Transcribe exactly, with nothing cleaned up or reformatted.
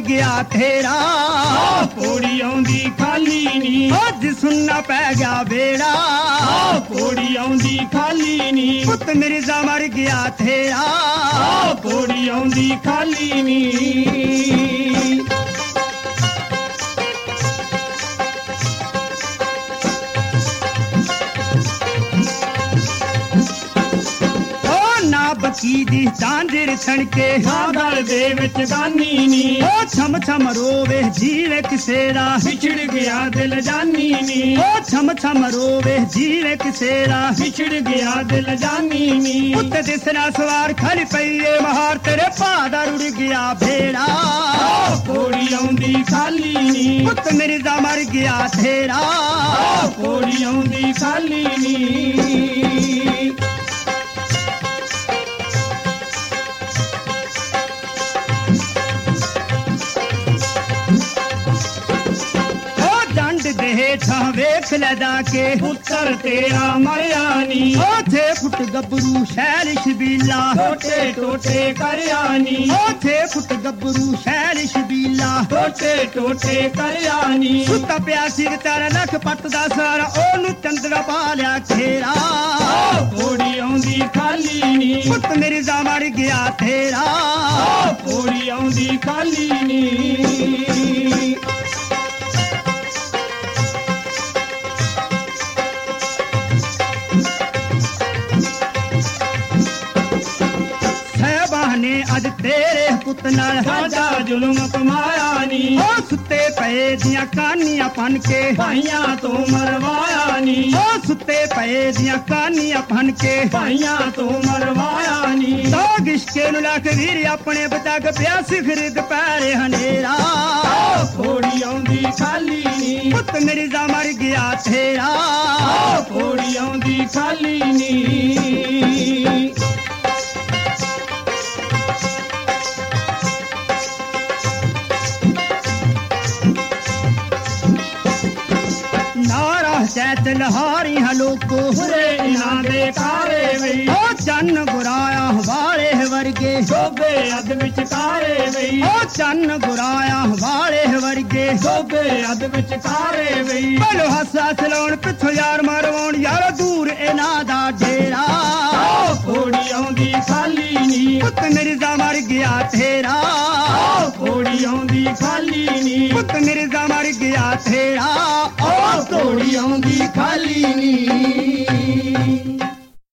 ਗਿਆ ਤੇਰਾ ਕੋੜੀ ਆਉਂਦੀ ਖਾਲੀ ਨੀ ਅੱਜ ਸੁਣਨਾ ਪੈ ਗਿਆ ਵੇੜਾ ਕੋੜੀ ਆਉਂਦੀ ਖਾਲੀ ਨੀ ਪੁੱਤ ਮਿਰਜ਼ਾ ਮਰ ਗਿਆ ਤੇਰਾ ਕੋੜੀ ਆਉਂਦੀ ਖਾਲੀ ਨੀ ਬਕੀ ਦੀ ਚਾਂਦਰ ਛਣਕੇ ਗਲ ਦੇ ਵਿੱਚ ਦਾਨੀ ਨੀ ਉਹ ਛਮ ਛਮ ਰੋਵੇ ਜੀਵੇ ਕਿਸੇ ਦਾ ਵਿਛੜ ਗਿਆ ਦਿਲ ਜਾਨੀ ਨੀ ਉਹ ਛਮ ਛਮ ਰੋਵੇ ਜੀਵੇ ਕਿਸੇ ਦਾ ਵਿਛੜ ਗਿਆ ਦਿਲ ਜਾਨੀ ਨੀ ਉੱਤੇ ਦਿਸਣਾ ਸਵਾਰ ਖੜ ਪਈਏ ਮਹਾਰ ਤੇਰੇ ਭਾਅ ਦਾ ਰੁੜ ਗਿਆ ਭੇੜਾ ਕੋੜੀ ਆਉਂਦੀ ਖਾਲੀ ਨੀ ਪੁੱਤ ਮਿਰਜ਼ਾ ਮਰ ਗਿਆ ਤੇਰਾ ਕੋੜੀ ਆਉਂਦੀ ਖਾਲੀ ਨੀ ਹੇਠਾਂ ਵੇਖ ਲੈ ਜਾ ਕੇ ਪੁੱਤਰ ਤੇਰਾ ਮਰਿਆ ਨੀ ਉਥੇ ਫੁੱਟ ਗੱਭਰੂ ਸ਼ੈਲ ਸ਼ਬੀਲਾ ਟੋਟੇ ਟੋਟੇ ਕਰਿਆ ਨੀ ਉਥੇ ਫੁੱਟ ਗੱਭਰੂ ਸ਼ੈਲ ਸ਼ਬੀਲਾ ਟੋਟੇ ਟੋਟੇ ਕਰਿਆ ਨੀ ਸੁੱਤਾ ਪਿਆ ਸੀ ਵਿਚਾਰਾ ਲੱਖ ਪੱਟ ਦਾ ਸਾਰਾ ਉਹਨੂੰ ਚੰਦਰਾ ਪਾ ਲਿਆ ਖੇਰਾ ਕੋੜੀ ਆਉਂਦੀ ਖਾਲੀ ਨੀ ਪੁੱਤ ਮਿਰਜ਼ਾ ਮਰ ਗਿਆ ਤੇਰਾ ਕੋੜੀ ਆਉਂਦੀ ਖਾਲੀ ਨੀ ਅੱਜ ਤੇਰੇ ਪੁੱਤ ਨਾਲ ਸਾਡਾ ਜ਼ੁਲਮ ਕਮਾਇਆ ਨੀ ਉਹ ਸੁੱਤੇ ਪਏ ਦੀਆਂ ਕਾਨੀਆਂ ਪਨ ਕੇ ਭਾਈਆਂ ਤੋਂ ਮਰਵਾਇਆ ਨੀ ਉਹ ਸੁੱਤੇ ਪਏ ਦੀਆਂ ਕਾਨੀਆਂ ਪਨ ਕੇ ਭਾਈਆਂ ਤੋਂ ਮਰਵਾਇਆ ਨੀ ਦੋਗ ਇਸ਼ਕੇ ਨੂੰ ਲੱਖ ਵੀਰ ਆਪਣੇ ਬਚਾ ਕੇ ਪਿਆ ਸਿਖਰ ਦੁਪਹਿਰੇ ਹਨੇਰਾ ਕੋੜੀ ਆਉਂਦੀ ਖਾਲੀ ਨੀ ਪੁੱਤ ਮਿਰਜ਼ਾ ਮਰ ਗਿਆ ਤੇਰਾ ਕੋੜੀ ਆਉਂਦੀ ਖਾਲੀ ਨੀ ਸੈਤ ਲਹਾਰੀ ਹਲੋਕੋ ਹੁਰੇ ਇਨਾਂ ਦੇ ਕਾਰੇ ਵਈ ਉਹ ਚੰਨ ਗੁਰਾਇਆ ਵਾਲੇ ਵਰਗੇ ਸੋਬੇ ਅਦ ਵਿੱਚ ਕਾਰੇ ਵਈ ਉਹ ਚੰਨ ਗੁਰਾਇਆ ਵਾਲੇ ਵਰਗੇ ਸੋਬੇ ਅਦ ਵਿੱਚ ਕਾਰੇ ਵਈ ਬਲੋ ਹੱਸਾ ਚਲਾਉਣ ਪਿੱਛੋਂ ਯਾਰ ਮਰਵਾਉਣ ਯਾਰ ਦੂਰ ਇਹਨਾਂ ਦਾ ਡੇਰਾ ਕੋੜੀ ਆਉਂਦੀ ਖਾਲੀ ਨੀ ਪੁੱਤ ਮਿਰਜ਼ਾ ਮਰ ਗਿਆ ਤੇਰਾ ਕੋੜੀ ਆਉਂਦੀ ਖਾਲੀ ਨੀ ਪੁੱਤ ਮਿਰਜ਼ਾ ਮਰ ਗਿਆ ਤੇਰਾ ਕੋੜੀ ਆਉਂਦੀ ਖਾਲੀ ਨੀ